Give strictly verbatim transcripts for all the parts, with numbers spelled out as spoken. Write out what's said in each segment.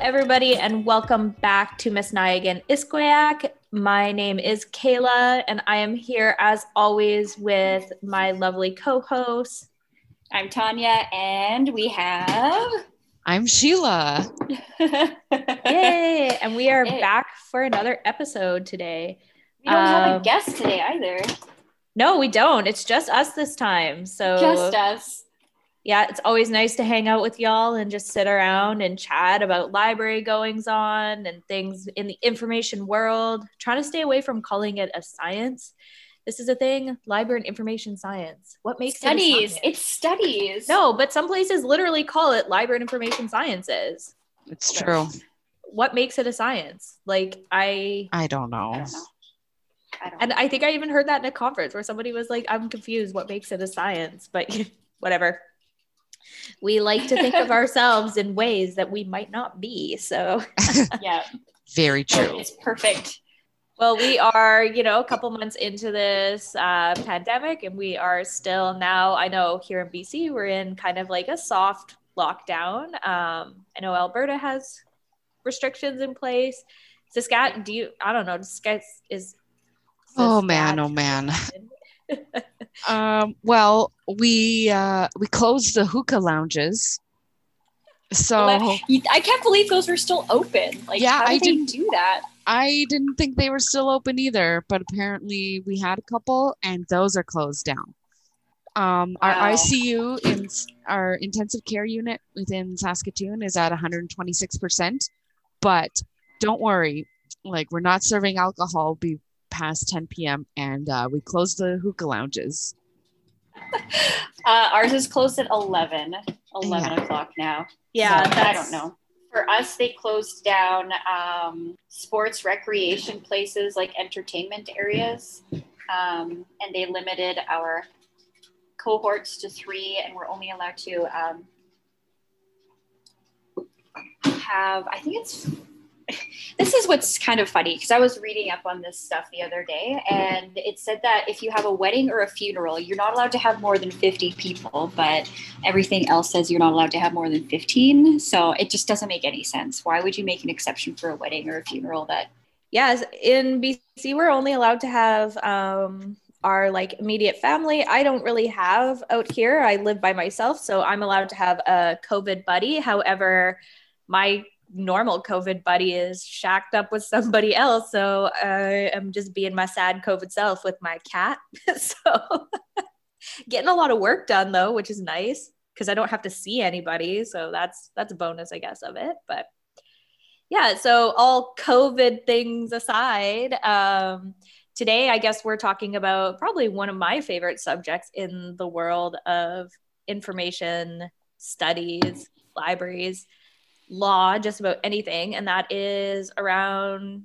everybody, and welcome back to Miss Niagan Iskoyak. My name is Kayla, and I am here as always with my lovely co-host. I'm Tanya, and we have... I'm Sheila. Yay! And we are Hey. back for another episode today. We don't have a Um, guest today either. No, we don't. It's just us this time. So Just us. yeah, it's always nice to hang out with y'all and just sit around and chat about library goings on and things in the information world. Trying to stay away from calling it a science. This is a thing, library and information science. What makes Studies. it a science? It's studies. No, but some places literally call it library and information sciences. It's true. What makes it a science? Like, I... I don't know. I don't know. I don't And know. I think I even heard that in a conference where somebody was like, I'm confused. What makes it a science? But whatever. We like to think of ourselves in ways that we might not be. So, Yeah. Very true. It's perfect. well, we are, you know, a couple months into this uh, pandemic, and we are still now, I know here in B C, we're in kind of like a soft lockdown. Um, I know Alberta has restrictions in place. Saskatchewan, do you, I don't know, Saskatchewan is... Oh man, oh man. um, well, we uh, we closed the hookah lounges. So I can't believe those were still open. Like, Yeah, how did I they didn't- do that? I didn't think they were still open either, but apparently we had a couple and those are closed down. Um, our Wow. I C U in s- our intensive care unit within Saskatoon is at one hundred twenty-six percent, but don't worry, like we're not serving alcohol be past ten p.m. and uh, we closed the hookah lounges. Uh, ours is closed at eleven. eleven Yeah. o'clock now. Yeah, So, I that's- don't know. For us, they closed down um, sports recreation places like entertainment areas, um, and they limited our cohorts to three, and we're only allowed to um, have, I think it's, this is what's kind of funny, because I was reading up on this stuff the other day, and it said that if you have a wedding or a funeral, you're not allowed to have more than fifty people, but everything else says you're not allowed to have more than fifteen. So it just doesn't make any sense. Why would you make an exception for a wedding or a funeral that... Yes, in B C, we're only allowed to have um, our like immediate family. I don't really have out here. I live by myself, so I'm allowed to have a COVID buddy. However, my normal COVID buddy is shacked up with somebody else, so I am just being my sad COVID self with my cat. So getting a lot of work done though, which is nice because I don't have to see anybody. So that's that's a bonus, I guess, of it. But yeah, so all COVID things aside, um, today I guess we're talking about probably one of my favorite subjects in the world of information studies, libraries, law, just about anything, and that is around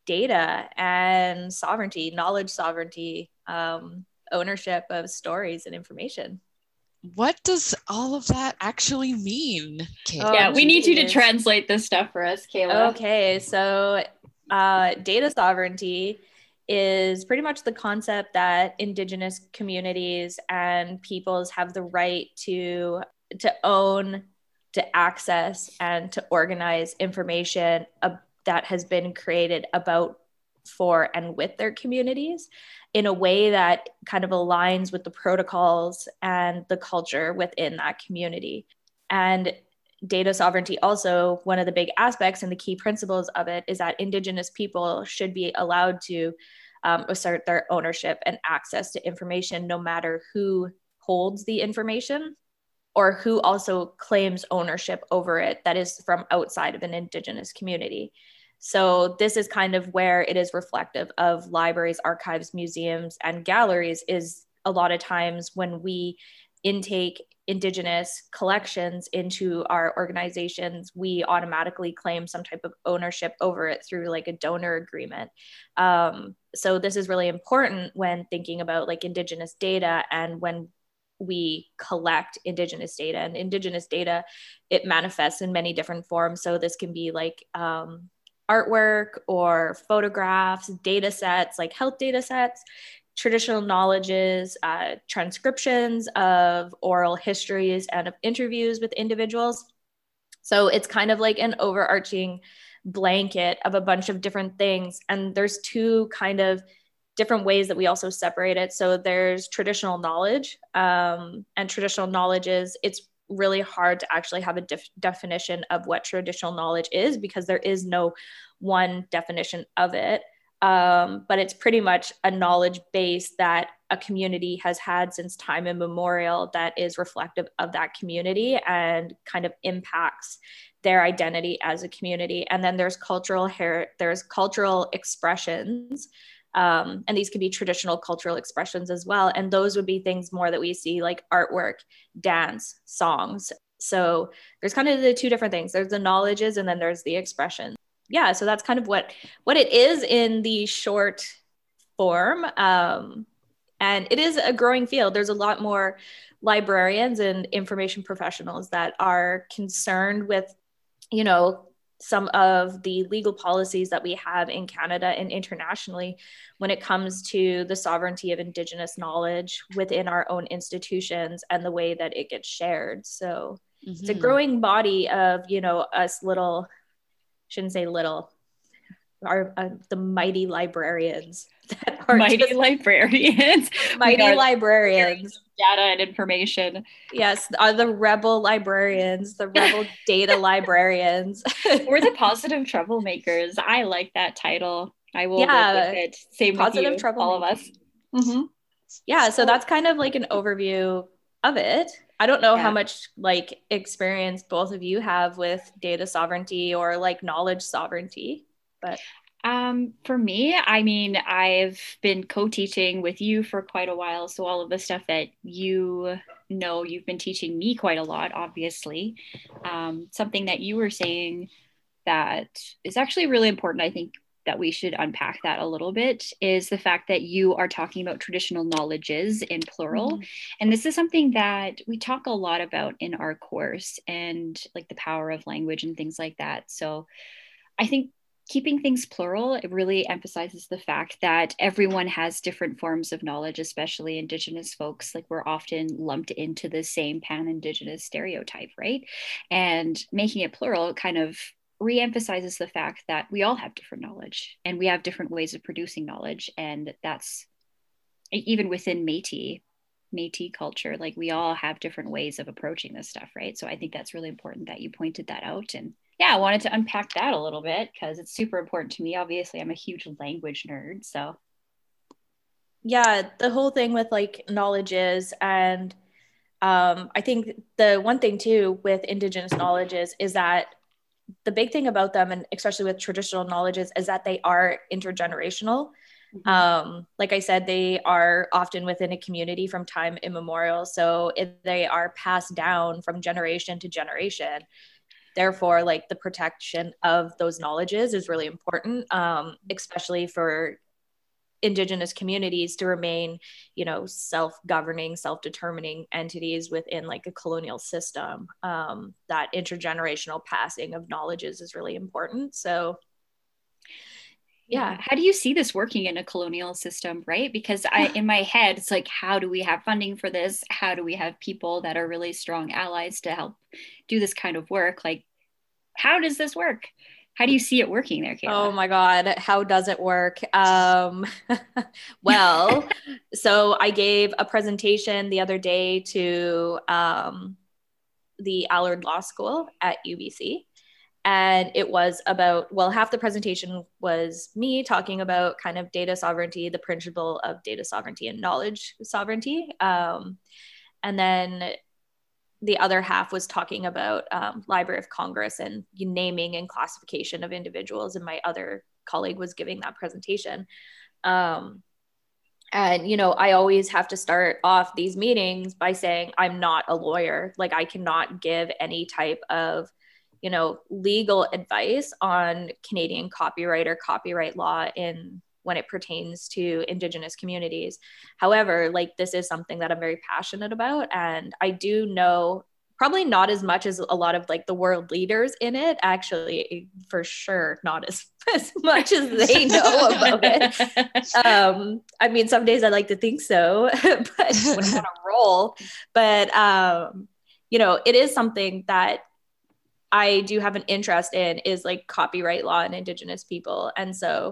data and sovereignty, knowledge sovereignty, um, ownership of stories and information. What does all of that actually mean, Kate? Oh, Yeah, we need you to geez. translate this stuff for us, Kayla. Okay, so uh, data sovereignty is pretty much the concept that Indigenous communities and peoples have the right to to own, to access, and to organize information uh, that has been created about, for, and with their communities in a way that kind of aligns with the protocols and the culture within that community. And data sovereignty, also one of the big aspects and the key principles of it, is that Indigenous people should be allowed to um, assert their ownership and access to information, no matter who holds the information or who also claims ownership over it that is from outside of an Indigenous community. So this is kind of where it is reflective of libraries, archives, museums, and galleries, is a lot of times when we intake Indigenous collections into our organizations, we automatically claim some type of ownership over it through like a donor agreement. Um, so this is really important when thinking about like Indigenous data and when we collect Indigenous data. And Indigenous data, it manifests in many different forms. So this can be like um, artwork or photographs, data sets, like health data sets, traditional knowledges, uh, transcriptions of oral histories and of interviews with individuals. So it's kind of like an overarching blanket of a bunch of different things. And there's two kind of different ways that we also separate it. So there's traditional knowledge, um, and traditional knowledge is, it's really hard to actually have a def- definition of what traditional knowledge is, because there is no one definition of it. Um, but it's pretty much a knowledge base that a community has had since time immemorial that is reflective of that community and kind of impacts their identity as a community. And then there's cultural hair, there's cultural expressions, um, and these can be traditional cultural expressions as well. And those would be things more that we see like artwork, dance, songs. So there's kind of the two different things. There's the knowledges and then there's the expression. Yeah, so that's kind of what what it is in the short form. Um, and it is a growing field. There's a lot more librarians and information professionals that are concerned with, you know, some of the legal policies that we have in Canada and internationally when it comes to the sovereignty of Indigenous knowledge within our own institutions and the way that it gets shared. So mm-hmm. It's a growing body of, you know, us little, shouldn't say little, are uh, the mighty librarians that are mighty just, librarians mighty librarians data and information. Yes, are the rebel librarians, the rebel data librarians. We're the positive troublemakers. I like that title. I will yeah, live with it. Same positive with you, all of us. Mm-hmm. Yeah, so that's kind of like an overview of it. I don't know yeah. how much like experience both of you have with data sovereignty or like knowledge sovereignty, but um, for me, I mean, I've been co-teaching with you for quite a while. So all of the stuff that you know, you've been teaching me quite a lot, obviously. Um, something that you were saying that is actually really important, I think, that we should unpack that a little bit, is the fact that you are talking about traditional knowledges in plural. Mm-hmm. And this is something that we talk a lot about in our course, and like the power of language and things like that. So I think keeping things plural, it really emphasizes the fact that everyone has different forms of knowledge, especially Indigenous folks. Like we're often lumped into the same pan-Indigenous stereotype, right? And making it plural kind of re-emphasizes the fact that we all have different knowledge and we have different ways of producing knowledge. And that's even within Métis, Métis culture, like we all have different ways of approaching this stuff, right? So I think that's really important that you pointed that out. And yeah, I wanted to unpack that a little bit because it's super important to me. Obviously, I'm a huge language nerd, so. Yeah, the whole thing with like knowledges, and um, I think the one thing too with Indigenous knowledges is that the big thing about them, and especially with traditional knowledges, is that they are intergenerational. Mm-hmm. Um, like I said, they are often within a community from time immemorial. So if they are passed down from generation to generation. Therefore, like the protection of those knowledges is really important, um, especially for Indigenous communities to remain, you know, self-governing, self-determining entities within like a colonial system. Um, that intergenerational passing of knowledges is really important. So yeah. How do you see this working in a colonial system, right? Because I, in my head, it's like, how do we have funding for this? How do we have people that are really strong allies to help do this kind of work? Like, how does this work? How do you see it working there, Kayla? Oh my God, how does it work? Um, well, so I gave a presentation the other day to um, the Allard Law School at U B C. And it was about, well, half the presentation was me talking about kind of data sovereignty, the principle of data sovereignty and knowledge sovereignty. Um, and then the other half was talking about um, Library of Congress and naming and classification of individuals. And my other colleague was giving that presentation. Um, and, you know, I always have to start off these meetings by saying, I'm not a lawyer. Like I cannot give any type of, you know, legal advice on Canadian copyright or copyright law in when it pertains to Indigenous communities. However, like this is something that I'm very passionate about. And I do know probably not as much as a lot of like the world leaders in it, actually, for sure, not as, as much as they know about it. Um, I mean, some days I like to think so, but when I'm on a roll, but um, you know, it is something that I do have an interest in is like copyright law and Indigenous people. And so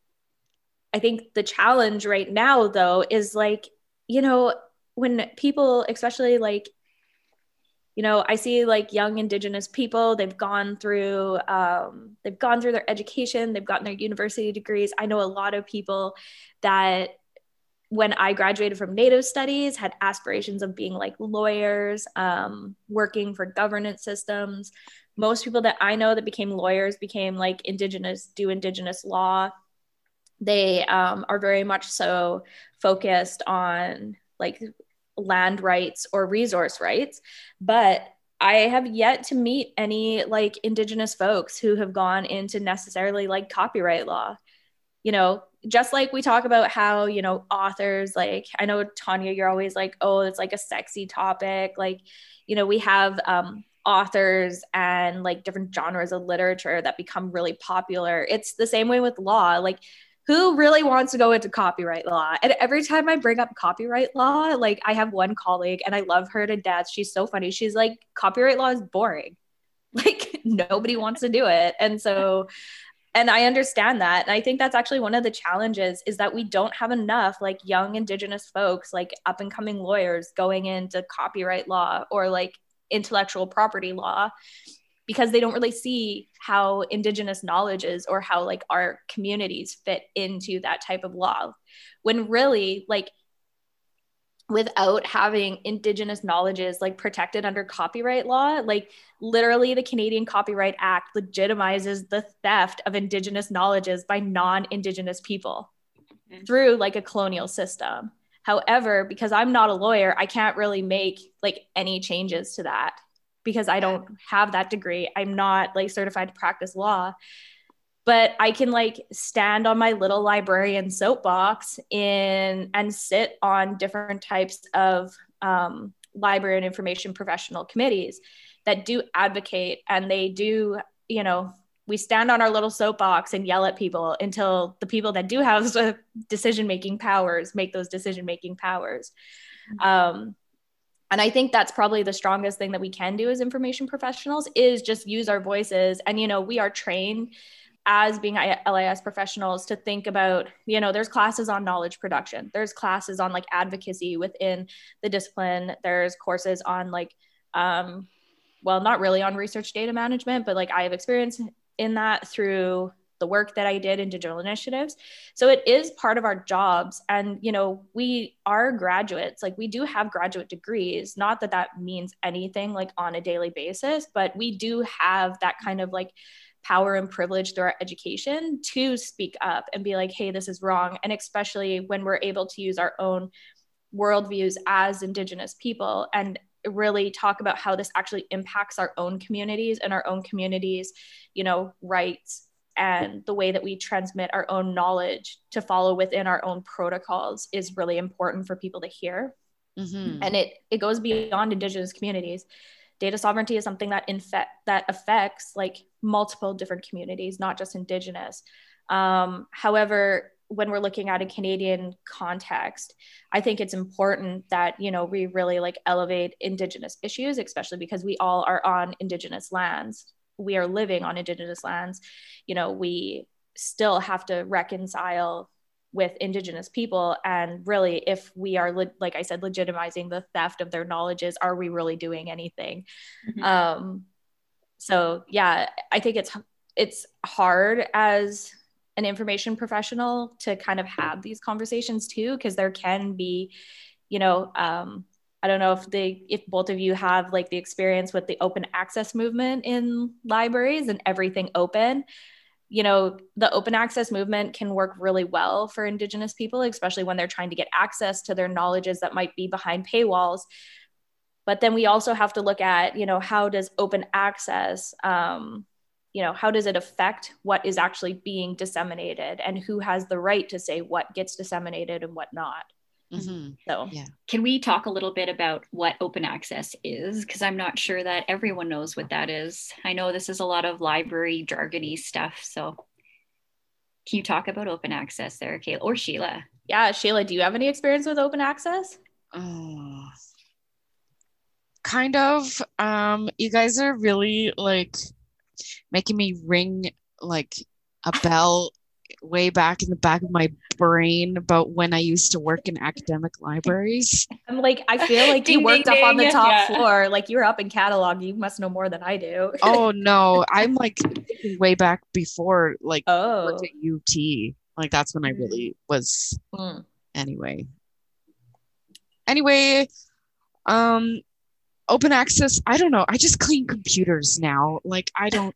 I think the challenge right now, though, is like, you know, when people, especially like, you know, I see like young Indigenous people, they've gone through, um, they've gone through their education, they've gotten their university degrees. I know a lot of people that when I graduated from Native studies had aspirations of being like lawyers, um, working for governance systems. Most people that I know that became lawyers became like Indigenous, do Indigenous law. They um, are very much so focused on like land rights or resource rights. But I have yet to meet any like Indigenous folks who have gone into necessarily like copyright law. You know, just like we talk about how, you know, authors, like, I know, Tanya, you're always like, oh, it's like a sexy topic. Like, you know, we have um, authors and like different genres of literature that become really popular. It's the same way with law. Like, who really wants to go into copyright law? And every time I bring up copyright law, like I have one colleague and I love her to death. She's so funny. She's like, copyright law is boring. Like nobody wants to do it. And so, and I understand that. And I think that's actually one of the challenges is that we don't have enough like young Indigenous folks, like up and coming lawyers going into copyright law or like intellectual property law, because they don't really see how Indigenous knowledge is or how like our communities fit into that type of law. When really like without having Indigenous knowledges like protected under copyright law, like literally the Canadian Copyright Act legitimizes the theft of Indigenous knowledges by non-Indigenous people mm-hmm. through like a colonial system. However, because I'm not a lawyer, I can't really make like any changes to that because I don't have that degree. I'm not like certified to practice law, but I can like stand on my little librarian soapbox in and sit on different types of um, library and information professional committees that do advocate, and they do, you know, we stand on our little soapbox and yell at people until the people that do have decision-making powers make those decision-making powers. Mm-hmm. Um, And I think that's probably the strongest thing that we can do as information professionals is just use our voices. And, you know, we are trained as being L I S professionals to think about, you know, there's classes on knowledge production. There's classes on like advocacy within the discipline. There's courses on like, um, well, not really on research data management, but like I have experience in that through the work that I did in digital initiatives. So it is part of our jobs. And, you know, we are graduates, like we do have graduate degrees, not that that means anything like on a daily basis, but we do have that kind of like power and privilege through our education to speak up and be like, hey, this is wrong. And especially when we're able to use our own worldviews as Indigenous people and really talk about how this actually impacts our own communities and our own communities, you know, rights, and the way that we transmit our own knowledge to follow within our own protocols is really important for people to hear. Mm-hmm. And it it goes beyond Indigenous communities. Data sovereignty is something that infe- that affects like multiple different communities, not just Indigenous. Um, however, when we're looking at a Canadian context, I think it's important that, you know, we really like elevate Indigenous issues, especially because we all are on Indigenous lands. We are living on Indigenous lands. You know, we still have to reconcile with Indigenous people. And really, if we are, le- like I said, legitimizing the theft of their knowledges, are we really doing anything? Mm-hmm. Um, so yeah, I think it's, it's hard as an information professional to kind of have these conversations too, because there can be, you know, um, I don't know if they, if both of you have like the experience with the open access movement in libraries and everything open. You know, the open access movement can work really well for Indigenous people, especially when they're trying to get access to their knowledges that might be behind paywalls. But then we also have to look at, you know, how does open access, um, you know, how does it affect what is actually being disseminated and who has the right to say what gets disseminated and what not? Mm-hmm. So, yeah. Can we talk a little bit about what open access is? Because I'm not sure that everyone knows what that is. I know this is a lot of library jargony stuff. So can you talk about open access there, Kayla or Sheila? Yeah, Sheila, do you have any experience with open access? Oh. kind of. Um, you guys are really like making me ring like a bell way back in the back of my brain about when I used to work in academic libraries. I'm like, I feel like you Ding, worked ding, up on the ding. top Yeah. floor. Like you were up in catalog. You must know more than I do. Oh no, I'm like thinking way back before like I worked Oh. at U T. Like that's when I really was Mm. anyway. Anyway, um open access, I don't know. I just clean computers now. Like I don't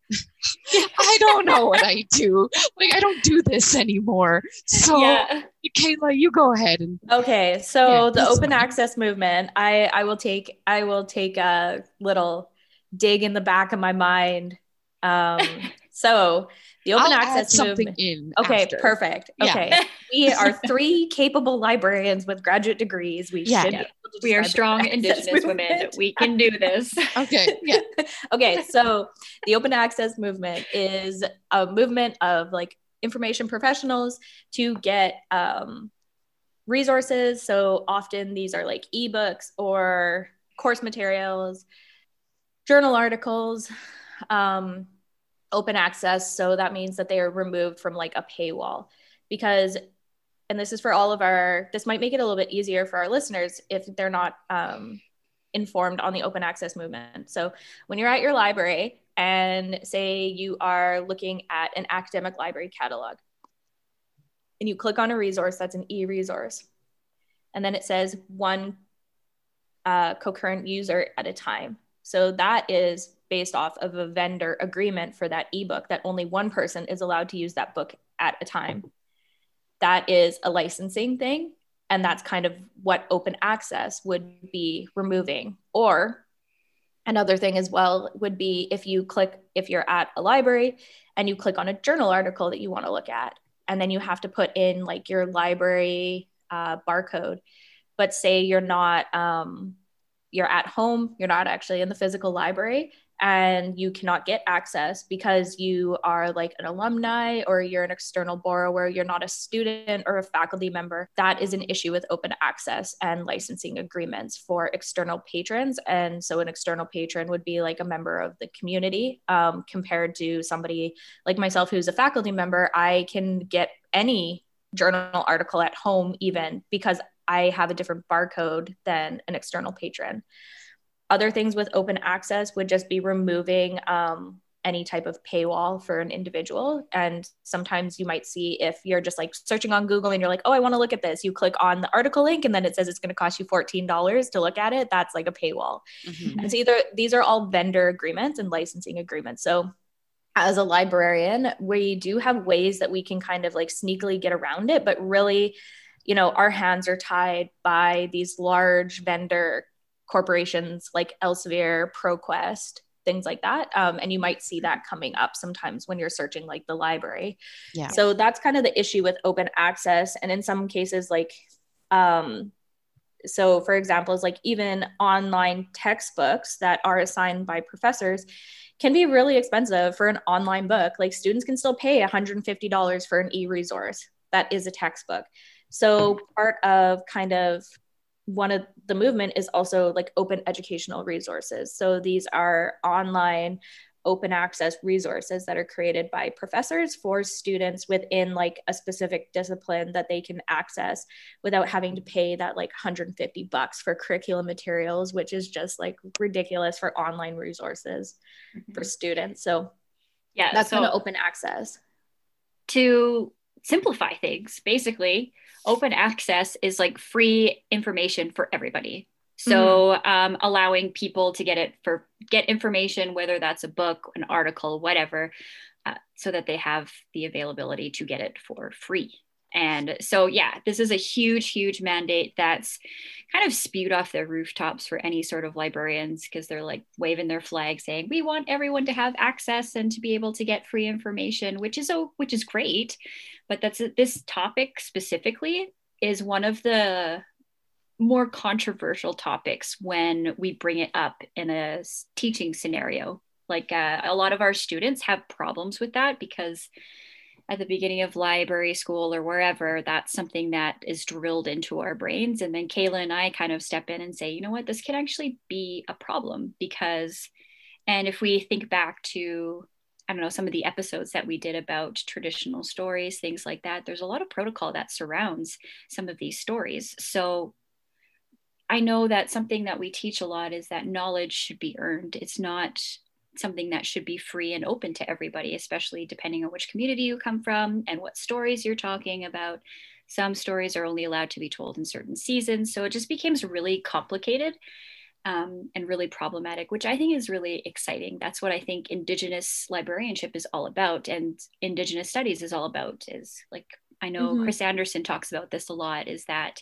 I don't know what I do. Like I don't do this anymore. So Yeah. Kayla, you go ahead and Okay, so Yeah, the that's open fine. access movement, I I will take I will take a little dig in the back of my mind. Um, so the open I'll add access something movement. in Okay, after. perfect. Yeah. Okay, we are three capable librarians with graduate degrees. We Yeah. should Yeah. be able to We are describe the strong open access Indigenous women. movement. We can do this. Okay. Yeah. Okay, so the open access movement is a movement of like information professionals to get um, resources. So often these are like ebooks or course materials, journal articles, um, open access. So that means that they are removed from like a paywall because, and this is for all of our, this might make it a little bit easier for our listeners if they're not um, informed on the open access movement. So when you're at your library and say you are looking at an academic library catalog and you click on a resource that's an e-resource, and then it says one uh, concurrent user at a time. So that is based off of a vendor agreement for that ebook that only one person is allowed to use that book at a time. That is a licensing thing. And that's kind of what open access would be removing. Or another thing as well would be if you click, if you're at a library and you click on a journal article that you want to look at, and then you have to put in like your library uh, barcode. But say you're not, um, you're at home, you're not actually in the physical library, and you cannot get access because you are like an alumni or you're an external borrower, you're not a student or a faculty member. That is an issue with open access and licensing agreements for external patrons. And so an external patron would be like a member of the community um, compared to somebody like myself who's a faculty member. I can get any journal article at home even because I have a different barcode than an external patron. Other things with open access would just be removing um, any type of paywall for an individual. And sometimes you might see if you're just like searching on Google and you're like, oh, I want to look at this. You click on the article link and then it says it's going to cost you fourteen dollars to look at it. That's like a paywall. Mm-hmm. And so either these are all vendor agreements and licensing agreements. So as a librarian, we do have ways that we can kind of like sneakily get around it, but really, you know, our hands are tied by these large vendor corporations like Elsevier, ProQuest, things like that. Um, and you might see that coming up sometimes when you're searching like the library. Yeah. So that's kind of the issue with open access. And in some cases, like, um, so for example, is like even online textbooks that are assigned by professors can be really expensive for an online book. Like students can still pay one hundred fifty dollars for an e-resource that is a textbook. So part of kind of one of the movement is also like open educational resources. So these are online open access resources that are created by professors for students within like a specific discipline that they can access without having to pay that like one hundred fifty bucks for curriculum materials, which is just like ridiculous for online resources mm-hmm. for students. So yeah, that's so kind of open access. To simplify things, basically, open access is like free information for everybody. So mm-hmm. um, allowing people to get it for get information, whether that's a book, an article, whatever, uh, so that they have the availability to get it for free. And so, yeah, this is a huge, huge mandate that's kind of spewed off the rooftops for any sort of librarians because they're like waving their flag saying, we want everyone to have access and to be able to get free information, which is, oh, which is great. But that's this topic specifically is one of the more controversial topics when we bring it up in a teaching scenario. Like uh, a lot of our students have problems with that because at the beginning of library school or wherever, that's something that is drilled into our brains. And then Kayla and I kind of step in and say, you know what, this can actually be a problem because, and if we think back to, I don't know, some of the episodes that we did about traditional stories, things like that, there's a lot of protocol that surrounds some of these stories. So I know that something that we teach a lot is that knowledge should be earned. It's not something that should be free and open to everybody, especially depending on which community you come from and what stories you're talking about. Some stories are only allowed to be told in certain seasons. So it just becomes really complicated um, and really problematic, which I think is really exciting. That's what I think Indigenous librarianship is all about. And Indigenous studies is all about is like, I know mm-hmm. Chris Anderson talks about this a lot, is that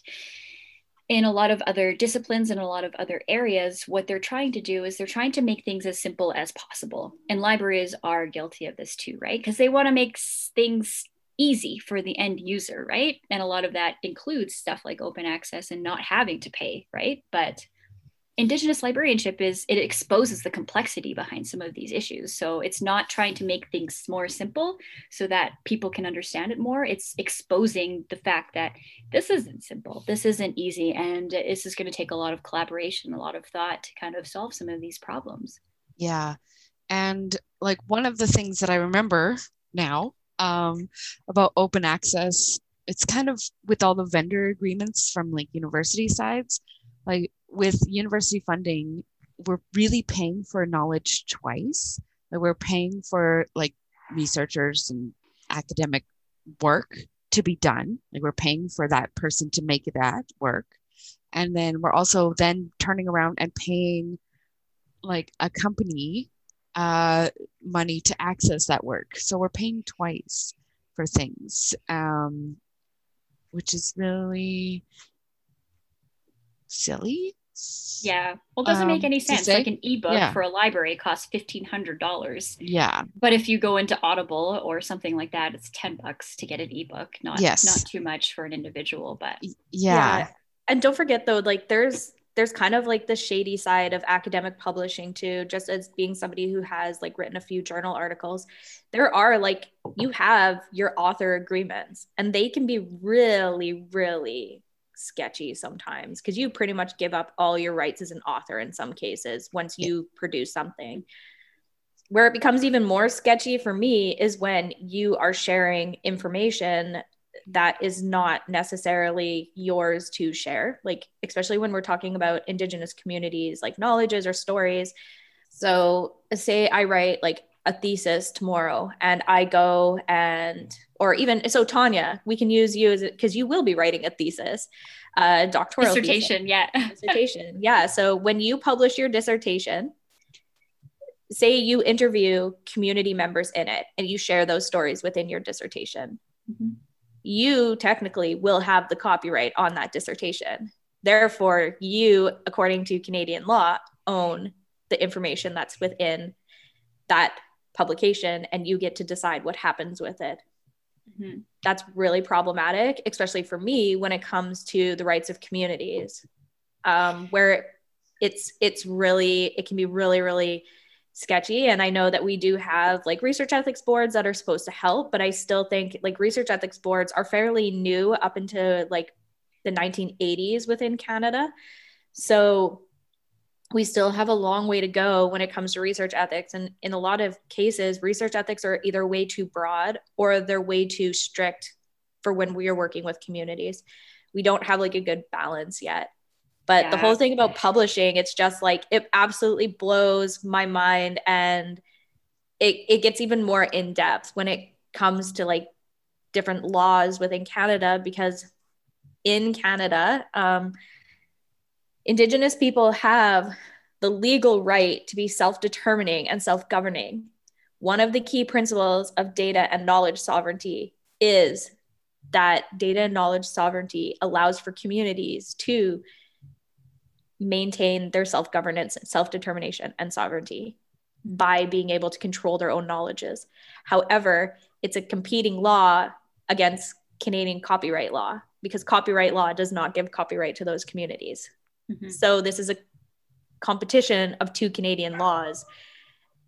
in a lot of other disciplines and a lot of other areas, what they're trying to do is they're trying to make things as simple as possible. And libraries are guilty of this too, right? Because they want to make things easy for the end user, right? And a lot of that includes stuff like open access and not having to pay, right? But Indigenous librarianship is, it exposes the complexity behind some of these issues. So it's not trying to make things more simple so that people can understand it more. It's exposing the fact that this isn't simple, this isn't easy, and this is going to take a lot of collaboration, a lot of thought to kind of solve some of these problems. Yeah. And like one of the things that I remember now um, about open access, it's kind of with all the vendor agreements from like university sides, like with university funding, we're really paying for knowledge twice. Like we're paying for like researchers and academic work to be done. Like we're paying for that person to make that work. And then we're also then turning around and paying like a company uh, money to access that work. So we're paying twice for things, um, which is really silly. Yeah. Well, it doesn't um, make any sense. Like an ebook yeah. for a library costs fifteen hundred dollars. Yeah. But if you go into Audible or something like that, it's ten bucks to get an ebook. Not, yes. not too much for an individual, but yeah. yeah. And don't forget though, like there's, there's kind of like the shady side of academic publishing too, just as being somebody who has like written a few journal articles. There are like, you have your author agreements and they can be really, really sketchy sometimes because you pretty much give up all your rights as an author in some cases once you yeah. produce something. Where it becomes even more sketchy for me is when you are sharing information that is not necessarily yours to share, like especially when we're talking about Indigenous communities, like knowledges or stories. So say I write like a thesis tomorrow and I go and, or even, so Tanya, we can use you as, because you will be writing a thesis, uh, doctoral dissertation, thesis. yeah. dissertation, yeah. So when you publish your dissertation, say you interview community members in it and you share those stories within your dissertation, mm-hmm. you technically will have the copyright on that dissertation. Therefore, you, according to Canadian law, own the information that's within that publication and you get to decide what happens with it. Mm-hmm. That's really problematic, especially for me when it comes to the rights of communities, um, where it's it's really, it can be really, really sketchy. And I know that we do have like research ethics boards that are supposed to help, but I still think like research ethics boards are fairly new up into like the nineteen eighties within Canada. So we still have a long way to go when it comes to research ethics. And in a lot of cases, research ethics are either way too broad or they're way too strict for when we are working with communities. We don't have like a good balance yet. But yeah. the whole thing about publishing, it's just like, it absolutely blows my mind. And it, it gets even more in depth when it comes to like different laws within Canada, because in Canada, um, Indigenous people have the legal right to be self-determining and self-governing. One of the key principles of data and knowledge sovereignty is that data and knowledge sovereignty allows for communities to maintain their self-governance, self-determination, and sovereignty by being able to control their own knowledges. However, it's a competing law against Canadian copyright law because copyright law does not give copyright to those communities. Mm-hmm. So this is a competition of two Canadian laws.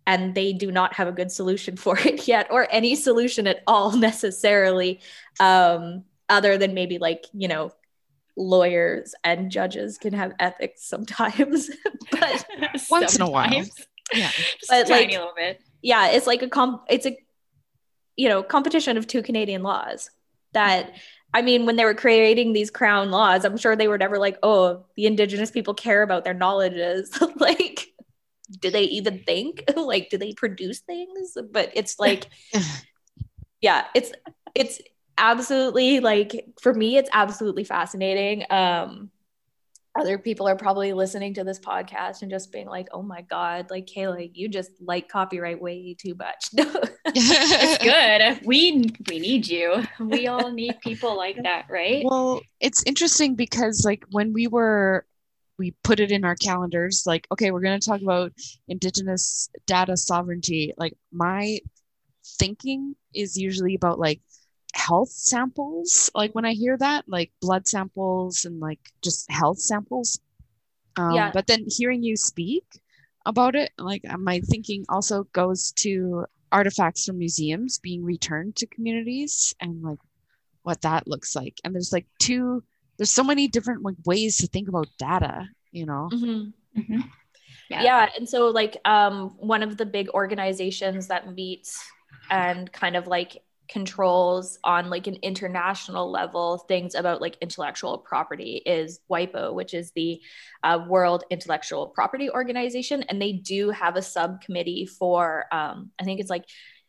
and they do not have a good solution for it yet, or any solution at all necessarily, um, other than maybe like, you know, lawyers and judges can have ethics sometimes, but once in a while, yeah, just but a tiny like, little bit. Yeah, it's like a comp, it's a, you know, competition of two Canadian laws that, I mean, when they were creating these crown laws, I'm sure they were never like, oh, the Indigenous people care about their knowledges. Like, do they even think? Like, do they produce things? But it's like, yeah, it's, it's absolutely like, for me, it's absolutely fascinating. Um, other people are probably listening to this podcast and just being like, oh my God, like Kayla, you just like copyright way too much. It's good. We we need you. We all need people like that, right? Well, it's interesting because like when we were, we put it in our calendars, like, okay, we're going to talk about Indigenous data sovereignty. Like my thinking is usually about like health samples, like when I hear that, like blood samples and like just health samples, um yeah. But then hearing you speak about it, like my thinking also goes to artifacts from museums being returned to communities and like what that looks like. And there's like two there's so many different like ways to think about data, you know. Mm-hmm. Mm-hmm. Yeah. yeah and so like um one of the big organizations that meets and kind of like controls on like an international level things about like intellectual property is WIPO, which is the uh, World Intellectual Property Organization. And they do have a subcommittee for, um, I think it's like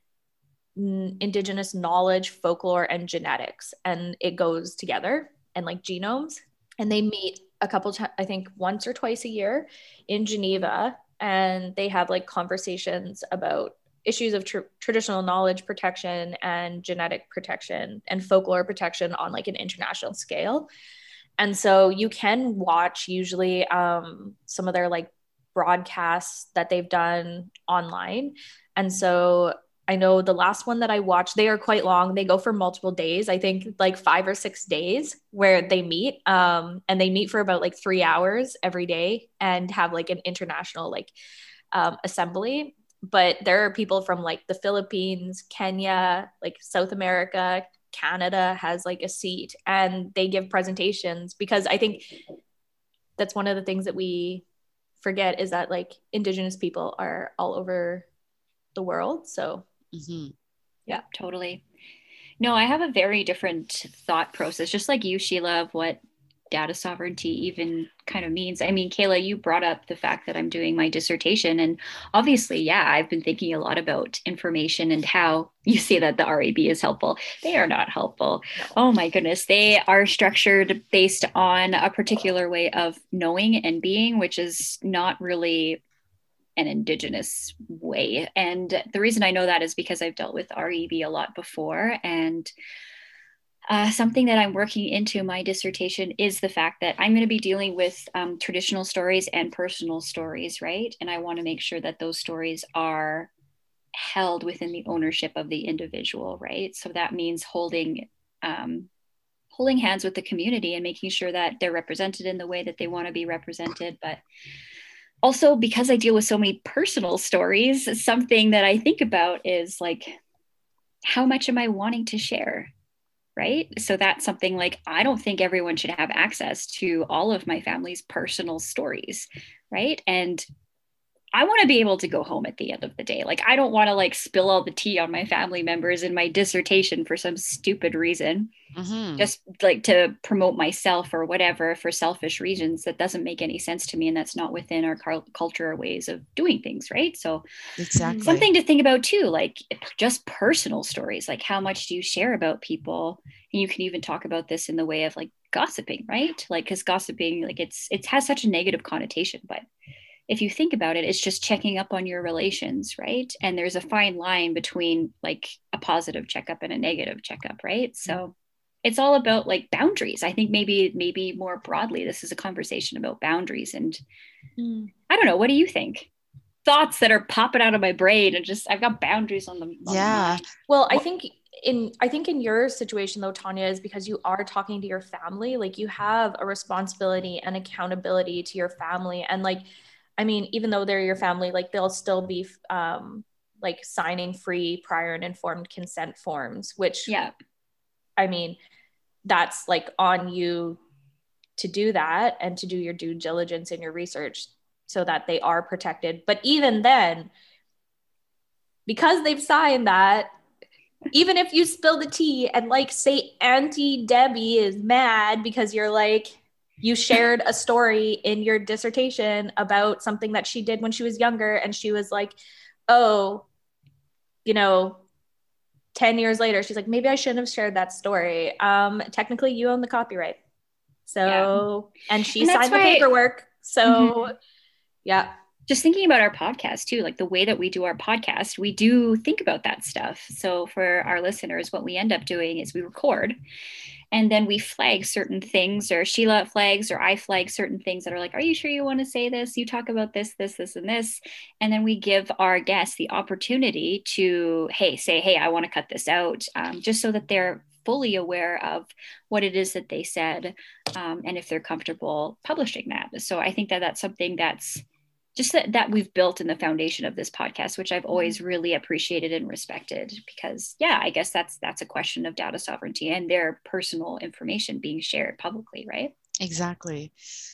n- Indigenous knowledge, folklore, and genetics. And it goes together, and like genomes. And they meet a couple times, I think once or twice a year in Geneva. And they have like conversations about issues of tr- traditional knowledge protection and genetic protection and folklore protection on like an international scale. And so you can watch usually um, some of their like broadcasts that they've done online. And so I know the last one that I watched, they are quite long. They go for multiple days, I think like five or six days where they meet, um, and they meet for about like three hours every day and have like an international like um, assembly. But there are people from like the Philippines, Kenya, like South America, Canada has like a seat, and they give presentations, because I think that's one of the things that we forget is that like Indigenous people are all over the world. So mm-hmm. Yeah, totally. No, I have a very different thought process, just like you, Sheila, of what data sovereignty even kind of means. I mean, Kayla, you brought up the fact that I'm doing my dissertation, and obviously, yeah, I've been thinking a lot about information and how you say that the R A B is helpful. They are not helpful. No. Oh my goodness. They are structured based on a particular way of knowing and being, which is not really an Indigenous way. And the reason I know that is because I've dealt with R E B a lot before, and Uh, something that I'm working into my dissertation is the fact that I'm going to be dealing with um, traditional stories and personal stories, right? And I want to make sure that those stories are held within the ownership of the individual, right? So that means holding um, holding hands with the community and making sure that they're represented in the way that they want to be represented. But also, because I deal with so many personal stories, something that I think about is like, how much am I wanting to share? Right? So that's something like, I don't think everyone should have access to all of my family's personal stories, right? And I want to be able to go home at the end of the day. Like, I don't want to like spill all the tea on my family members in my dissertation for some stupid reason, mm-hmm. just like to promote myself or whatever for selfish reasons. That doesn't make any sense to me. And that's not within our car- culture or ways of doing things. Right. So exactly something to think about too, like just personal stories, like how much do you share about people? And you can even talk about this in the way of like gossiping, right? Like, cause gossiping, like it's, it has such a negative connotation, but if you think about it, it's just checking up on your relations, right? And there's a fine line between like a positive checkup and a negative checkup, right? So it's all about like boundaries. I think maybe, maybe more broadly, this is a conversation about boundaries. And mm. I don't know, what do you think? Thoughts that are popping out of my brain, and just, I've got boundaries on them. Yeah. Well, I think in, I think in your situation though, Tanya, is because you are talking to your family, like you have a responsibility and accountability to your family. And like, I mean, even though they're your family, like they'll still be um, like signing free prior and informed consent forms, which, yeah, I mean, that's like on you to do that and to do your due diligence in your research so that they are protected. But even then, because they've signed that, even if you spill the tea and like say Auntie Debbie is mad because you're like, you shared a story in your dissertation about something that she did when she was younger, and she was like, oh, you know, ten years later, she's like, maybe I shouldn't have shared that story. Um, technically, you own the copyright. So, yeah. And she and signed the why, paperwork. So, mm-hmm. yeah. Just thinking about our podcast too, like the way that we do our podcast, we do think about that stuff. So for our listeners, what we end up doing is we record and then we flag certain things, or Sheila flags or I flag certain things that are like, are you sure you want to say this? You talk about this, this, this, and this. And then we give our guests the opportunity to, hey, say, hey, I want to cut this out, um, just so that they're fully aware of what it is that they said, um, and if they're comfortable publishing that. So I think that that's something that's just that, that we've built in the foundation of this podcast, which I've always really appreciated and respected, because yeah, I guess that's, that's a question of data sovereignty and their personal information being shared publicly, right? Exactly.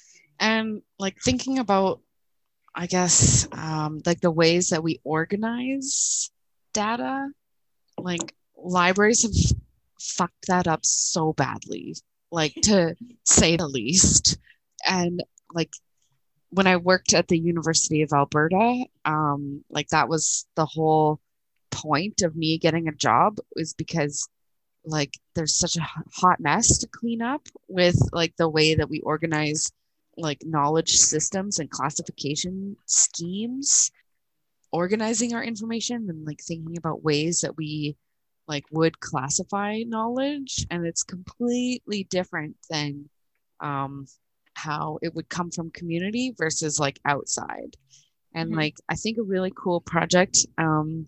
And like thinking about, I guess, um, like the ways that we organize data, like libraries have fucked that up so badly, like to say the least. And like, when I worked at the University of Alberta, um, like that was the whole point of me getting a job, was because like there's such a hot mess to clean up with like the way that we organize like knowledge systems and classification schemes, organizing our information and like thinking about ways that we like would classify knowledge. And it's completely different than um, how it would come from community versus like outside. And mm-hmm. like I think a really cool project um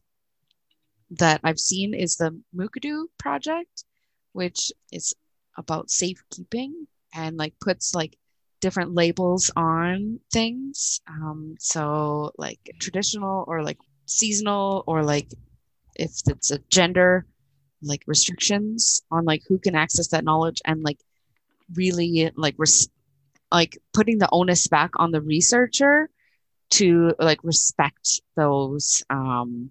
that I've seen is the Mukurtu project, which is about safekeeping and like puts like different labels on things, um so like traditional or like seasonal, or like if it's a gender like restrictions on like who can access that knowledge, and like really like res- like putting the onus back on the researcher to like respect those um,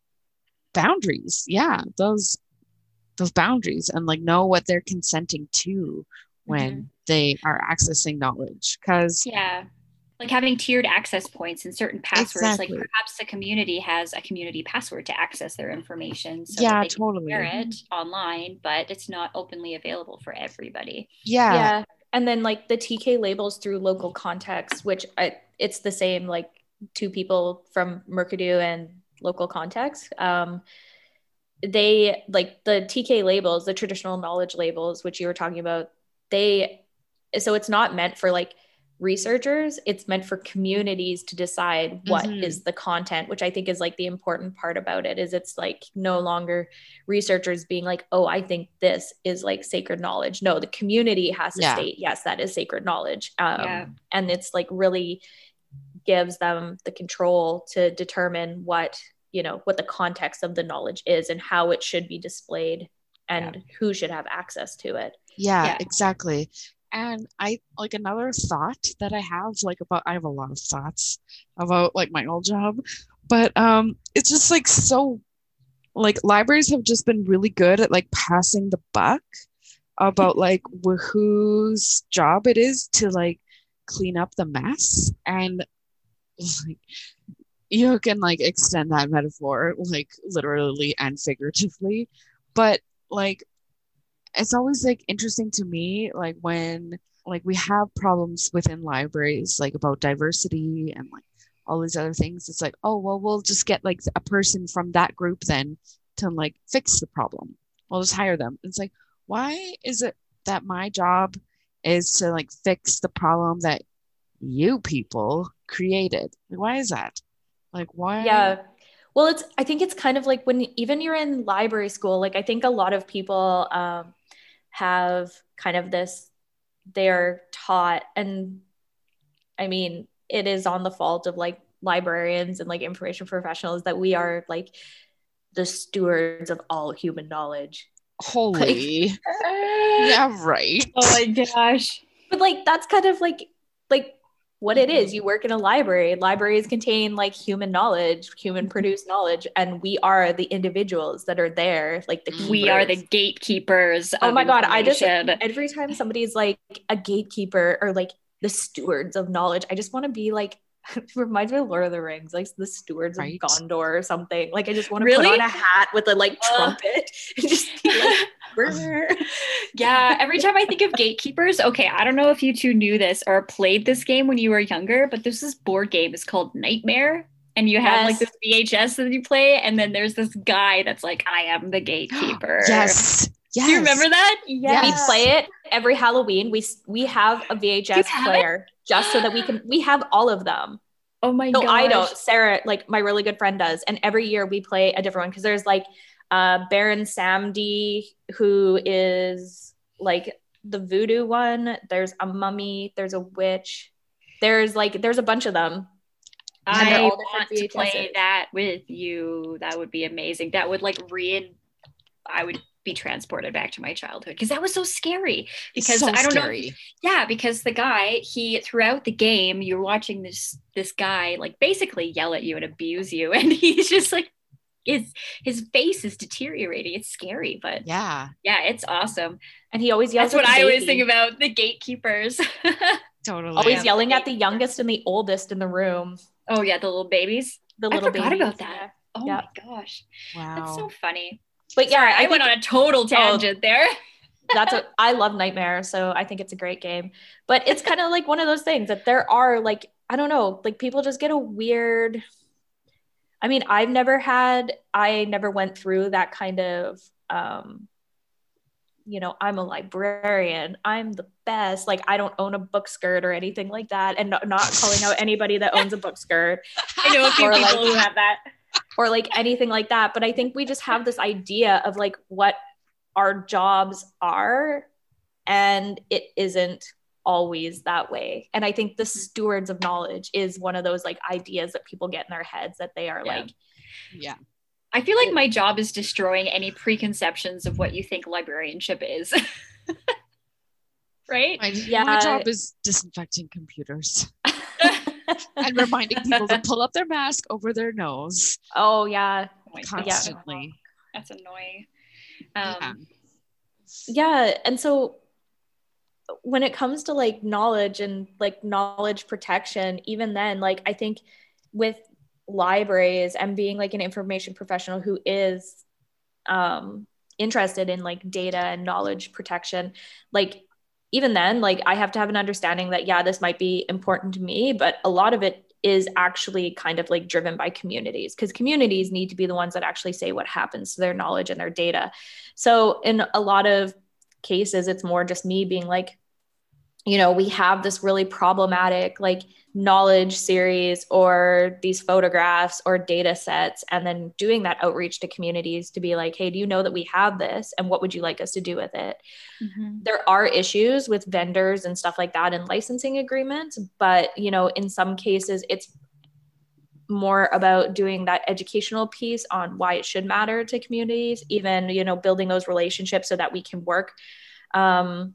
boundaries. Yeah, those those boundaries, and like know what they're consenting to when mm-hmm. they are accessing knowledge. Because yeah, like having tiered access points and certain passwords. Exactly. Like perhaps the community has a community password to access their information. So yeah, that they totally. Can share it online, but it's not openly available for everybody. Yeah. Yeah. And then like the T K labels through local context, which I, it's the same, like two people from Mukurtu and local context. Um, they like the T K labels, the traditional knowledge labels, which you were talking about, they, so it's not meant for like researchers, it's meant for communities to decide what mm-hmm. is the content, which I think is like the important part about it, is it's like no longer researchers being like, oh, I think this is like sacred knowledge. No, the community has to yeah. state, yes, that is sacred knowledge. Um, yeah. And it's like really gives them the control to determine what, you know, what the context of the knowledge is and how it should be displayed and yeah. who should have access to it. Yeah, yeah. exactly. And I like another thought that I have like about, I have a lot of thoughts about like my old job, but um, it's just like, so like libraries have just been really good at like passing the buck about like whose job it is to like clean up the mess. And like, you can like extend that metaphor like literally and figuratively, but like it's always like interesting to me, like when like we have problems within libraries, like about diversity and like all these other things. It's like, oh, well, we'll just get like a person from that group then to like fix the problem. We'll just hire them. It's like, why is it that my job is to like fix the problem that you people created? Like, why is that? Like, why? Yeah. Well, it's, I think it's kind of like when even you're in library school, like I think a lot of people um, have kind of this, they're taught, and I mean, it is on the fault of like librarians and like information professionals that we are like the stewards of all human knowledge. Holy. Like, yeah, right. Oh my gosh. But like, that's kind of like, like what it is. You work in a library. Libraries contain like human knowledge, human produced knowledge. And we are the individuals that are there. Like the keepers. We are the gatekeepers. Oh my God. I just, every time somebody's like a gatekeeper or like the stewards of knowledge, I just want to be like, it reminds me of Lord of the Rings, like the stewards right. of Gondor or something. Like I just want to really? put on a hat with a like trumpet uh, and just be like, yeah. Every time I think of gatekeepers, okay, I don't know if you two knew this or played this game when you were younger, but there's this board game. It's called Nightmare. And you have yes. like this V H S that you play, and then there's this guy that's like, I am the gatekeeper. Yes. Yes. Do you remember that? Yes. We play it every Halloween. We we have a V H S player it? just so that we can, we have all of them. Oh my god. No, I don't. Sarah, like my really good friend does. And every year we play a different one because there's like uh, Baron Samedi, who is like the voodoo one. There's a mummy. There's a witch. There's like, there's a bunch of them. I want to play that with you. That would be amazing. That would like read, I would be transported back to my childhood because that was so scary because so I don't scary. know yeah because the guy he throughout the game you're watching this this guy like basically yell at you and abuse you, and he's just like his his face is deteriorating. It's scary, but yeah yeah it's awesome. And he always yells that's at what the I baby. always think about the gatekeepers. Totally always yelling at the youngest and the oldest in the room. Oh yeah, the little babies. The little I forgot babies. about that. Oh yeah. my gosh. Wow, that's so funny. But yeah, Sorry, I, I went on a total tangent oh, there. That's what I love Nightmare. So I think it's a great game, but it's kind of like one of those things that there are like, I don't know, like people just get a weird, I mean, I've never had, I never went through that kind of, um, you know, I'm a librarian. I'm the best. Like I don't own a book skirt or anything like that. And not, not calling out anybody that owns a book skirt. I know a few people like, who have that. Or like anything like that. But I think we just have this idea of like what our jobs are, and it isn't always that way. And I think the stewards of knowledge is one of those like ideas that people get in their heads that they are yeah. like, yeah. I feel like my job is destroying any preconceptions of what you think librarianship is. Right? My, yeah. my job is disinfecting computers. And reminding people to pull up their mask over their nose. Oh yeah, constantly. Yeah. That's annoying. Um, yeah. yeah, and so when it comes to like knowledge and like knowledge protection, even then, like I think with libraries and being like an information professional who is um, interested in like data and knowledge protection, like. Even then, like I have to have an understanding that, yeah, this might be important to me, but a lot of it is actually kind of like driven by communities, because communities need to be the ones that actually say what happens to their knowledge and their data. So in a lot of cases, it's more just me being like, you know, we have this really problematic like knowledge series or these photographs or data sets, and then doing that outreach to communities to be like, hey, do you know that we have this and what would you like us to do with it? Mm-hmm. There are issues with vendors and stuff like that and licensing agreements, but you know, in some cases it's more about doing that educational piece on why it should matter to communities, even, you know, building those relationships so that we can work um,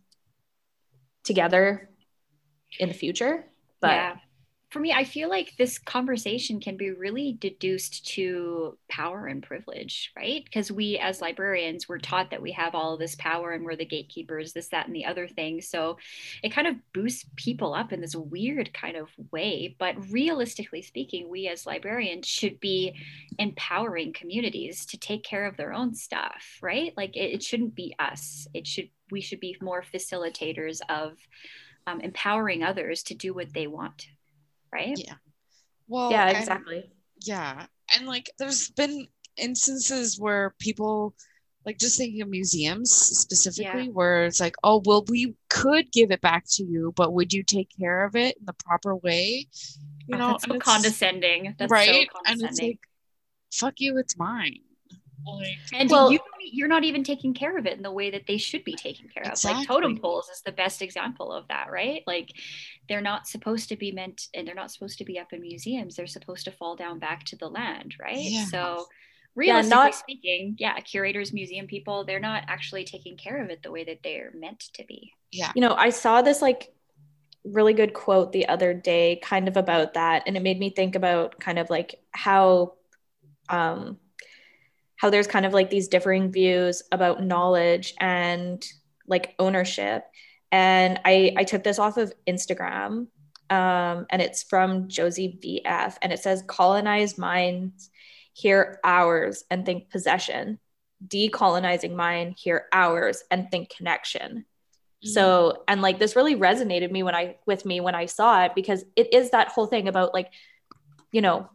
together in the future. But yeah. For me, I feel like this conversation can be really deduced to power and privilege, right? Because we as librarians, we're taught that we have all of this power and we're the gatekeepers, this, that, and the other thing. So it kind of boosts people up in this weird kind of way. But realistically speaking, we as librarians should be empowering communities to take care of their own stuff, right? Like it, it shouldn't be us. It should, we should be more facilitators of um, empowering others to do what they want. Right? Yeah. Well, yeah, exactly. And, yeah. And like there's been instances where people, like just thinking of museums specifically, yeah. where it's like, oh, well, we could give it back to you, but would you take care of it in the proper way? You oh, know, that's so condescending. That's right? So condescending. And it's like, fuck you, it's mine. And Well- you, you're not even taking care of it in the way that they should be taken care of. Exactly. Like totem poles is the best example of that, right? Like they're not supposed to be meant, and they're not supposed to be up in museums. They're supposed to fall down back to the land, right? Yeah. So Yeah, realistically not- speaking, yeah, curators, museum people, they're not actually taking care of it the way that they're meant to be. Yeah. You know, I saw this like really good quote the other day kind of about that, and it made me think about kind of like how um how there's kind of like these differing views about knowledge and like ownership. And I I took this off of Instagram, um and it's from Josie V F, and it says, colonized minds hear ours and think possession, decolonizing mind hear ours and think connection. So, and like this really resonated me when I with me when I saw it, because it is that whole thing about like, you know,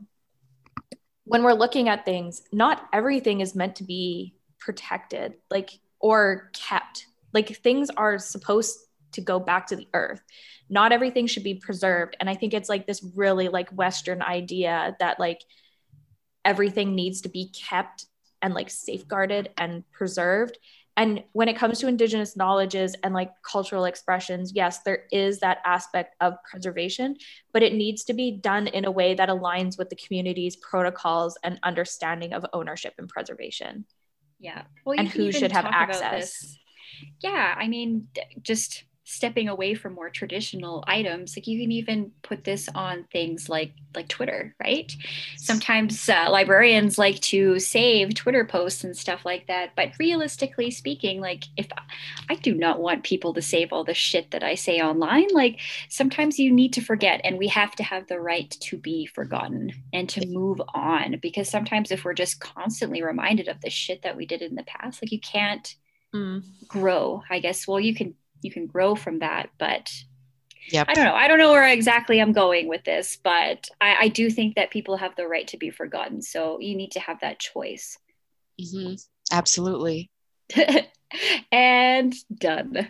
when we're looking at things, not everything is meant to be protected, like, or kept. Like things are supposed to go back to the earth. Not everything should be preserved. And I think it's like this really like Western idea that like everything needs to be kept and like safeguarded and preserved. And when it comes to Indigenous knowledges and like cultural expressions, yes, there is that aspect of preservation, but it needs to be done in a way that aligns with the community's protocols and understanding of ownership and preservation. Yeah. Well, you And can who even should have talk about access. this. Yeah. I mean, d- just stepping away from more traditional items, like you can even put this on things like like Twitter, right? Sometimes uh, librarians like to save Twitter posts and stuff like that, but realistically speaking, like if I do not want people to save all the shit that I say online, like sometimes you need to forget, and we have to have the right to be forgotten and to move on, because sometimes if we're just constantly reminded of the shit that we did in the past, like you can't Mm. grow, I guess. Well, you can you can grow from that, but Yep. I don't know. I don't know where exactly I'm going with this, but I, I do think that people have the right to be forgotten. So you need to have that choice. Mm-hmm. Absolutely. And done.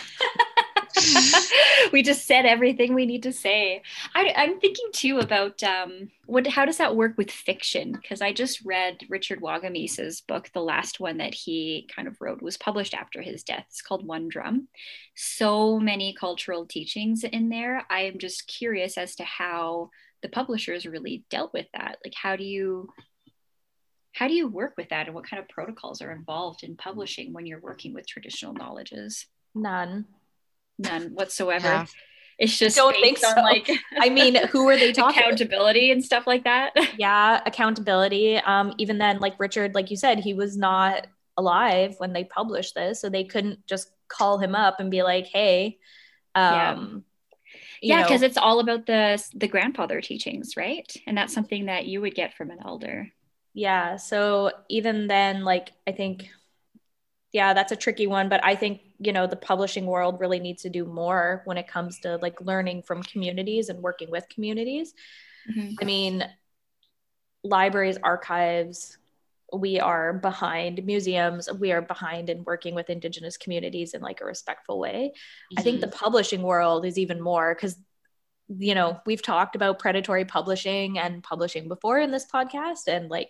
We just said everything we need to say. I, I'm thinking too about um, what. How does that work with fiction? Because I just read Richard Wagamese's book. The last one that he kind of wrote was published after his death. It's called One Drum. So many cultural teachings in there. I am just curious as to how the publishers really dealt with that. Like, how do you how do you work with that, and what kind of protocols are involved in publishing when you're working with traditional knowledges? None. None whatsoever. Yeah. It's just Don't based think on so. like I mean, who are they talking about? accountability and stuff like that. Yeah, accountability. Um, even then, like Richard, like you said, he was not alive when they published this, so they couldn't just call him up and be like, "Hey, um, you Yeah, know." because it's all about the the grandfather teachings, right? And that's something that you would get from an elder. Yeah. So even then, like, I think, yeah, that's a tricky one, but I think, you know, the publishing world really needs to do more when it comes to like learning from communities and working with communities. Mhm. I mean, libraries, archives, we are behind. Museums, we are behind in working with Indigenous communities in like a respectful way. I think the publishing world is even more, because, you know, we've talked about predatory publishing and publishing before in this podcast, and like,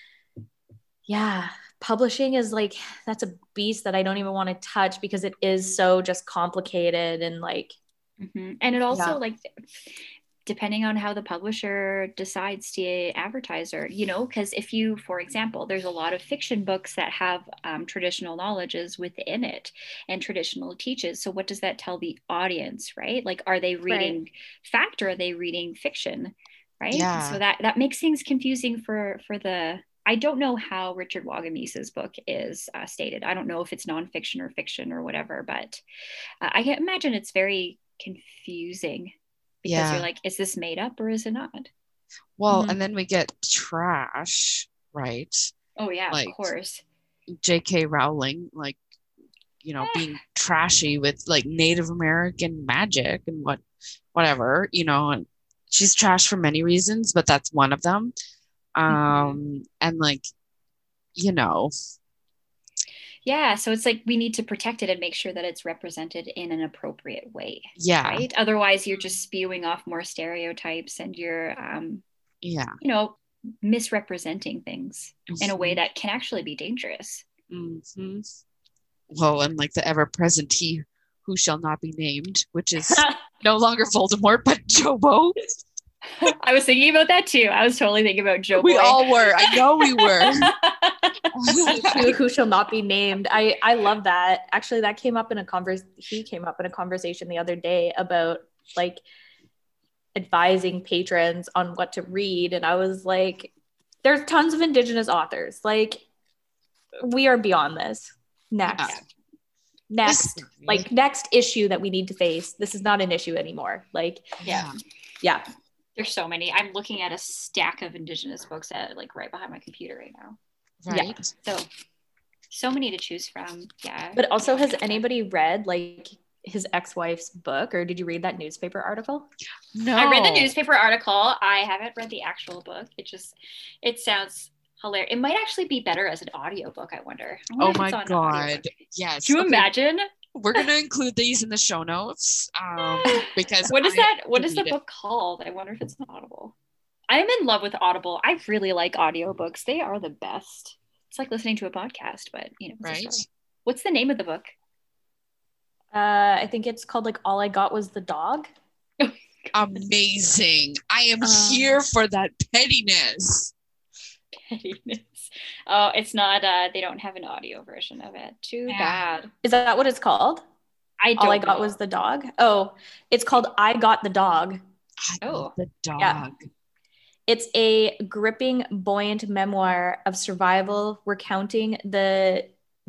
yeah, publishing is like, that's a beast that I don't even want to touch, because it is so just complicated and like, Mhm. And it also Yeah. like depending on how the publisher decides to advertise, or you know, because if you, for example, there's a lot of fiction books that have um, traditional knowledges within it and traditional teaches. So what does that tell the audience, right? Like, are they reading fact or are they reading fiction, right? Yeah. So that that makes things confusing for for the. I don't know how Richard Wagamese's book is uh, stated. I don't know if it's nonfiction or fiction or whatever, but uh, I can imagine it's very confusing. Because Yeah. you're like, is this made up or is it not? Well, Mhm. and then we get trash, right? Oh yeah, Like- of course. J K. Rowling, like, you know, being trashy with like Native American magic and what, whatever, you know, and she's trash for many reasons, but that's one of them. Um, and like, you know, Yeah, so it's like we need to protect it and make sure that it's represented in an appropriate way, yeah, right? Otherwise, you're just spewing off more stereotypes, and you're, um, yeah, you know, misrepresenting things in a way that can actually be dangerous. Mm-hmm. Well, and like the ever-present he who shall not be named, which is no longer Voldemort, but Jobo. I was thinking about that too. I was totally thinking about Joe We Boy. all were. I know we were. who, who shall not be named. I I love that. Actually, that came up in a converse. He came up in a conversation the other day about like advising patrons on what to read, and I was like, "There's tons of Indigenous authors. Like, we are beyond this. Next, Yeah. next, Listen, like next issue that we need to face. This is not an issue anymore. Like, Yeah. yeah." There's so many. I'm looking at a stack of Indigenous books at like right behind my computer right now. Right. So, so many to choose from. Yeah. But also, has anybody read like his ex-wife's book, or did you read that newspaper article? No. I read the newspaper article. I haven't read the actual book. It just, it sounds hilarious. It might actually be better as an audiobook, I wonder. I wonder Oh if my it's on God. audiobook. Yes. Can you Okay. imagine? We're going to include these in the show notes um, because What is I that? What is the read it. book called? I wonder if it's on Audible. I'm in love with Audible. I really like audiobooks. They are the best. It's like listening to a podcast, but you know, it's a Right. story. What's the name of the book? Uh, I think it's called like All I Got Was the Dog. Amazing. I am Um, here for that pettiness. Pettiness. Oh, it's not. Uh, they don't have an audio version of it. Too Yeah. bad. Is that what it's called? I don't. All I Got know. Was the Dog. Oh, it's called I Got the Dog. I Oh. love the dog. Yeah. It's a gripping, buoyant memoir of survival, recounting the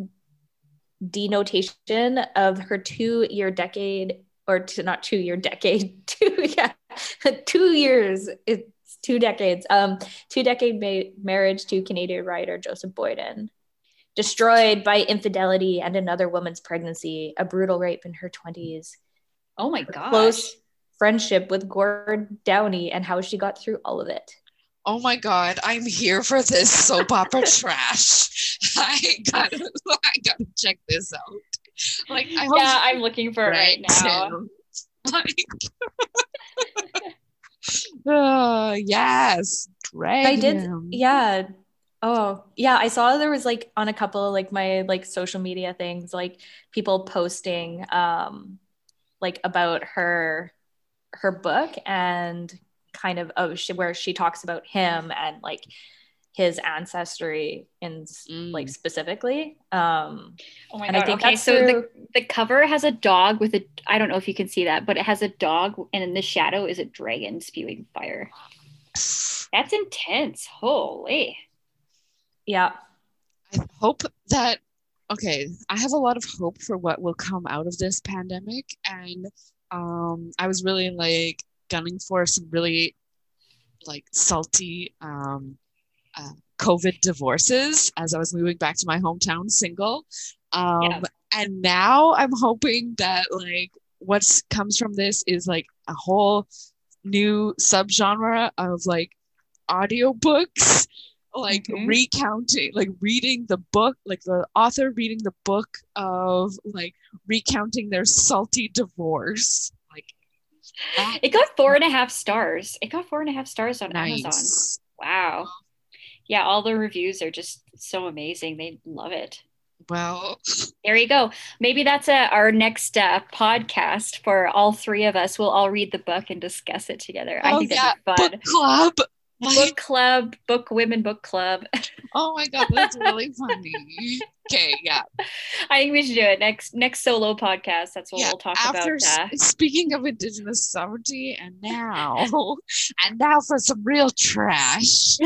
denotation of her two-year decade, or to, not two-year decade, two yeah, two years. It's two decades. Um, two-decade ma- marriage to Canadian writer Joseph Boyden, destroyed by infidelity and another woman's pregnancy, a brutal rape in her twenties, Oh my gosh. close friendship with Gord Downey, and how she got through all of it. Oh my God, I'm here for this soap opera trash. I gotta, I gotta check this out. Like, I hope Yeah, I'm looking for it right now. too. Like, uh, yes, drag I did, him. yeah. Oh, yeah. I saw there was like on a couple of like my like social media things, like people posting um like about her her book and kind of oh she, where she talks about him and like his ancestry in Mm. like specifically. Um Oh my And I god. think Okay, that's so the, through- the cover has a dog with a, I don't know if you can see that, but it has a dog, and in the shadow is a dragon spewing fire. That's intense. Holy. yeah. I hope that, okay, I have a lot of hope for what will come out of this pandemic. And um, I was really like gunning for some really like salty um, uh, COVID divorces as I was moving back to my hometown single. Um, Yeah. And now I'm hoping that like what comes from this is like a whole new subgenre of like audiobooks, like Mhm. recounting, like reading the book, like the author reading the book of like recounting their salty divorce. Like that- It got four and a half stars. It got four and a half stars on Amazon. nice. Wow. Yeah, all the reviews are just so amazing. They love it. Well, There you go. Maybe that's a, our next uh, podcast for all three of us. We'll all read the book and discuss it together. I oh think yeah, that'd be fun. book club. Like, Book club, book women book club. oh my god, that's really funny. Okay, yeah. I think we should do it next next solo podcast. That's what Yeah, we'll talk After about. Uh, s- speaking of Indigenous sovereignty, and now, and now for some real trash.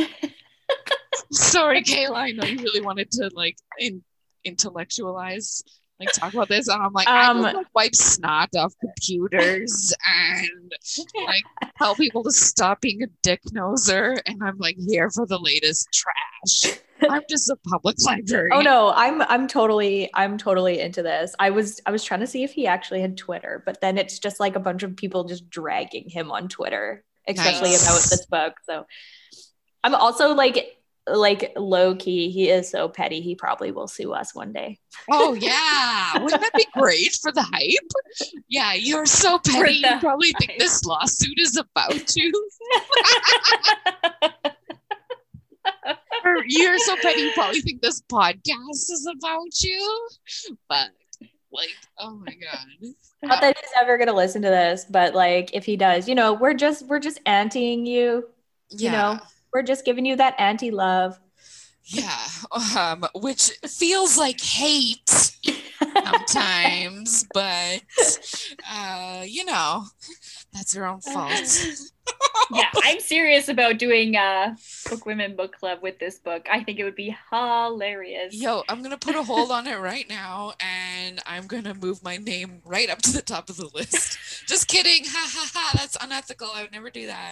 Sorry, Kayla. I know you really wanted to like in, intellectualize, like talk about this, and I'm like, I Um, just like wipe snot off computers and like tell people to stop being a dick noser, and I'm like here for the latest trash. I'm just a public library. Oh no, I'm I'm totally I'm totally into this. I was I was trying to see if he actually had Twitter, but then it's just like a bunch of people just dragging him on Twitter, especially Nice. about this book. So I'm also like like low key, he is so petty. He probably will sue us one day. Oh yeah, wouldn't that be great for the hype? Yeah, you're so petty. You the probably hype. think this lawsuit is about to. You're so petty. You probably think this podcast is about you, but like, oh my god. Not that he's ever gonna listen to this, but like if he does, you know, we're just we're just anteing you. You Yeah. know, we're just giving you that anti love. Yeah, um, which feels like hate sometimes, but uh, you know, that's your own fault. Yeah, I'm serious about doing uh Book Women Book Club with this book. I think it would be hilarious. Yo, I'm gonna put a hold on it right now, and I'm gonna move my name right up to the top of the list. Just kidding, ha ha ha. That's unethical. I would never do that.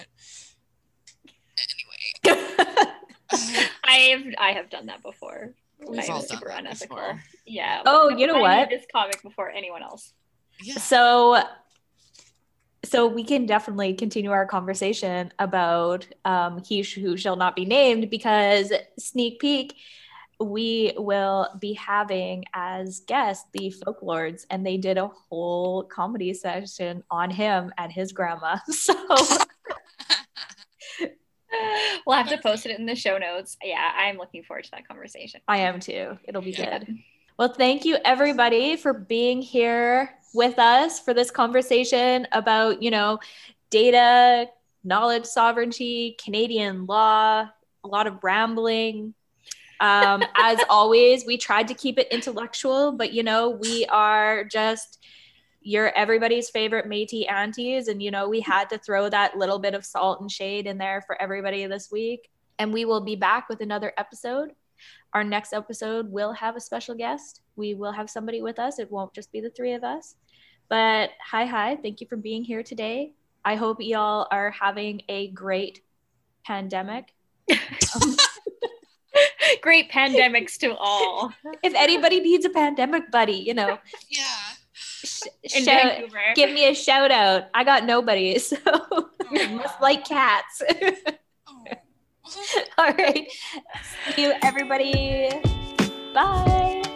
Anyway, I have I have done that before. we've I all was done super that unethical. before. Yeah. Oh, you know I what? read this comic before anyone else. Yeah. So so we can definitely continue our conversation about um, He Who Shall Not Be Named, because sneak peek, we will be having as guests the Folklords, and they did a whole comedy session on him and his grandma. So We'll have to post it in the show notes. Yeah, I'm looking forward to that conversation. I am too. It'll be Yeah. good. Well, thank you everybody for being here with us for this conversation about, you know, data, knowledge sovereignty, Canadian law, a lot of rambling. Um, as always, we tried to keep it intellectual, but, you know, we are just your everybody's favorite Métis aunties. And, you know, we had to throw that little bit of salt and shade in there for everybody this week. And we will be back with another episode. Our next episode will have a special guest. We will have somebody with us. It won't just be the three of us. But hi, hi. Thank you for being here today. I hope y'all are having a great pandemic. Great pandemics to all. If anybody needs a pandemic buddy, you know, Yeah. sh- In shout, Vancouver. give me a shout out. I got nobody, so must like cats. Oh. All right. See you, everybody. Bye.